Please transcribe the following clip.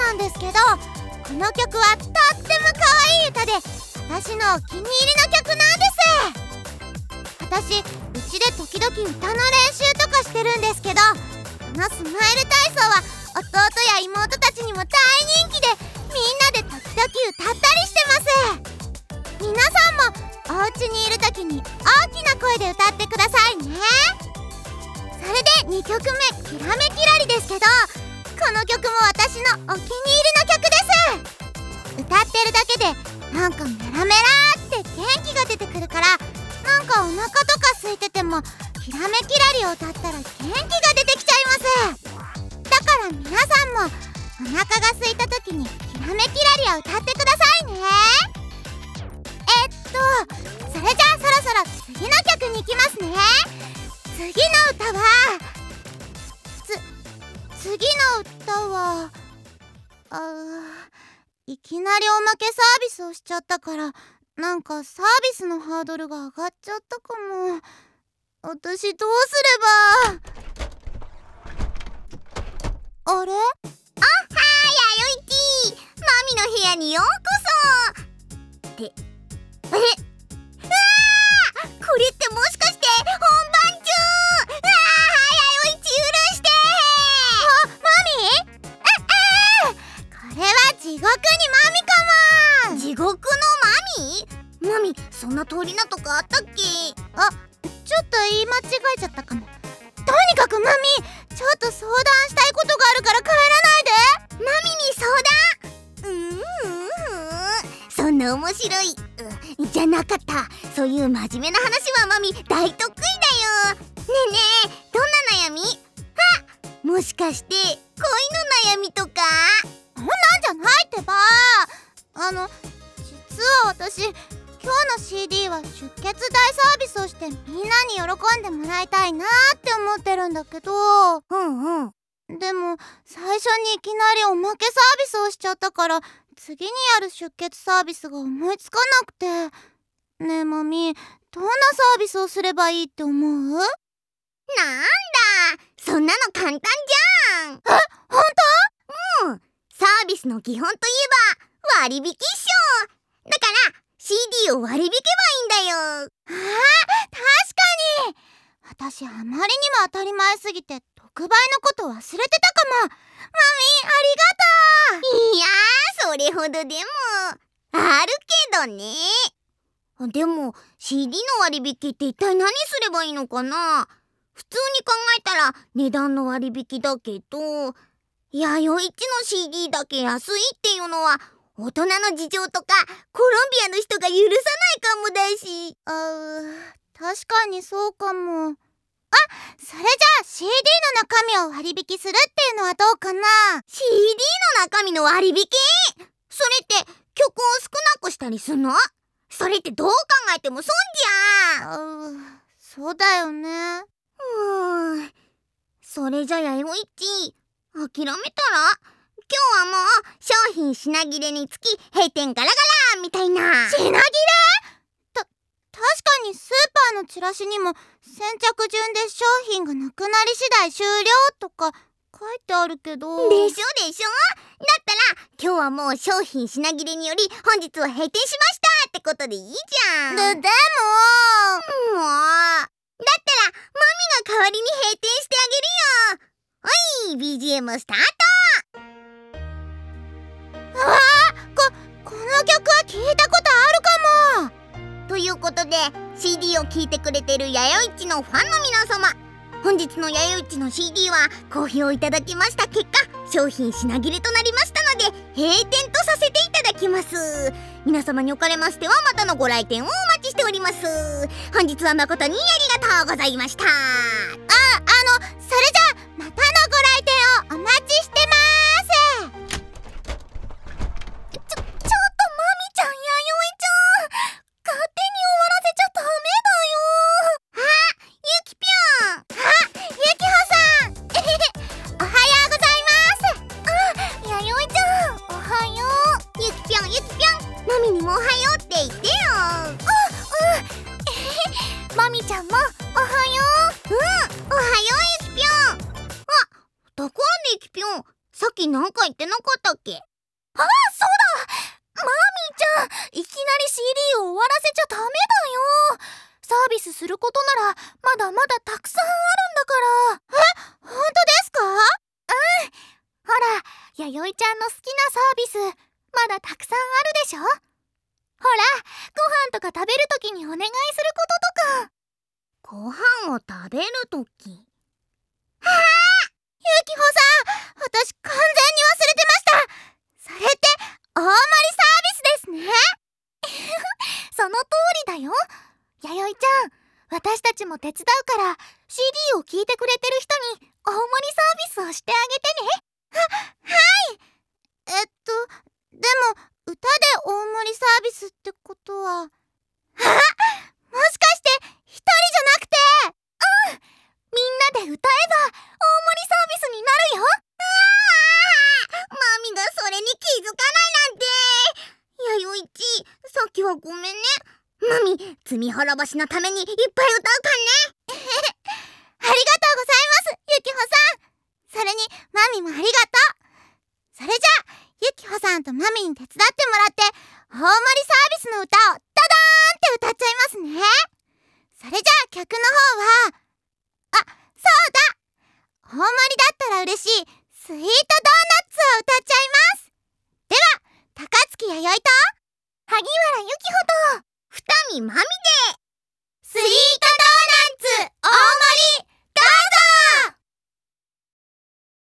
なんですけど、この曲はとっても可愛い歌で私のお気に入りの曲なんです。私、うちで時々歌の練習とかしてるんですけど、このスマイル体操は弟や妹たちにも大人気で、みんなで時々歌ったりしてます。皆さんもお家にいる時に大きな声で歌ってくださいね。それで2曲目、きらめきらりですけど、この曲も私のお気に入りの曲です。歌ってるだけでなんかメラメラって元気が出てくるから、なんかお腹とか空いててもきらめきらりを歌ったら元気が出てきちゃいます。だから皆さんもお腹が空いた時にきらめきらりを歌ってくださいね。それじゃあそろそろ次の曲に行きますね。次の歌はいきなりおまけサービスをしちゃったから、なんかサービスのハードルが上がっちゃったかも。私どうすれば。あれ？ おはーやよいちー、マミの部屋にようこそ。ってうわー、これってもしかして本番中。やよいち許して。 マミ？これは地獄にマミかも。 地獄のマミ？マミ、そんな通りなとこあったっけ？ ちょっと言い間違えちゃったかも。とにかくマミ、ちょっと相談したいことがあるから帰らないで。 マミに相談？そんな面白いじゃなかった。そういう真面目な話はマミ大得意だよ。ねえねえ、どんな悩み？もしかして恋の悩みとか？ そんなんじゃないってば。実は私、今日の CD は出血大サービスをしてみんなに喜んでもらいたいなって思ってるんだけど、でも最初にいきなりおまけサービスをしちゃったから、次にやる出血サービスが思いつかなくて。ねえマミ、どんなサービスをすればいいって思う？ なんだ、そんなの簡単じゃん。 ほんと？ サービスの基本といえば割引っしょ。だから CD を割り引けばいいんだよ。 確かに。私あまりにも当たり前すぎて特売のこと忘れてたかも。マミ、ありがとう。 いやー、それほどでもあるけどね。でも CD の割引って一体何すればいいのかな。普通に考えたら値段の割引だけど、やよいちの CD だけ安いっていうのは大人の事情とかコロンビアの人が許さないかもだし。 確かにそうかも。それじゃあ CD の中身を割引するっていうのはどうかな。 CD の中身の割引？それって曲を少なくしたりすんの？それってどう考えても損じゃん。 そうだよね。 それじゃやよいち諦めたら？今日はもう商品品切れにつき閉店ガラガラみたいな。 品切れ？確かにスーパーのチラシにも先着順で商品がなくなり次第終了とか書いてあるけど。 でしょ。だったら今日はもう商品品切れにより本日は閉店しましたってことでいいじゃん。 でもだったらマミが代わりに閉店してあげるよ。BGM スタート。 この曲は聞いたことあるかも。 ということで CD を聴いてくれてるやよいちのファンの皆様、本日のやよいちの CD は好評いただきました結果商品品切れとなりましたので閉店とさせていただきます。皆様におかれましてはまたのご来店をお待ちしております。本日は誠にありがとうございました。 それじゃあまたのご来店をお待ちしてます。 ちょっとマミちゃん、やよいちゃん、勝手に終わらせちゃダメだよ。ゆきぴょん。 ゆきほさんおはようございます。 やよいちゃん、おはよう。ゆきぴょんマミにもおはようって言ってよ。マミちゃんもおはよう。おはようゆきぴょん。ところでゆきぴょん、さっきなんか言ってなかったっけ？ そうだ！マミちゃん、いきなり CD を終わらせちゃダメだよ。サービスすることならまだまだたくさんあるんだから。 本当ですか？ ほら、弥生ちゃんの好きなサービスまだたくさんあるでしょ。ほら、ご飯とか食べるときにお願いすることとか。 ご飯を食べるとき。 ゆきほさん、私完全に忘れてました。それって大盛りサービスですね。 その通りだよ。弥生ちゃん、私たちも手伝うから CD を聴いてくれてる人に大盛りサービスをしてあげてね。 でも歌で大盛りサービスってことは、もしかして一人じゃなくて、 みんなで歌えば大盛りサービスになるよ。 マミがそれに気づかないなんて。弥生ち、さっきはごめんね。マミ、罪滅ぼしのためにいっぱい歌うかんね。 ありがとうございます、ゆきほさん。それにマミもありがとう。それじゃあゆきほさんとマミに手伝ってもらって大盛りサービスの歌をダダーンって歌っちゃいますね。それじゃあ曲の方は、そうだ、大盛りだったら嬉しいスイートドーナツを歌っちゃいます。では高槻弥生と萩原由紀穂と二見まみでスイートドーナツ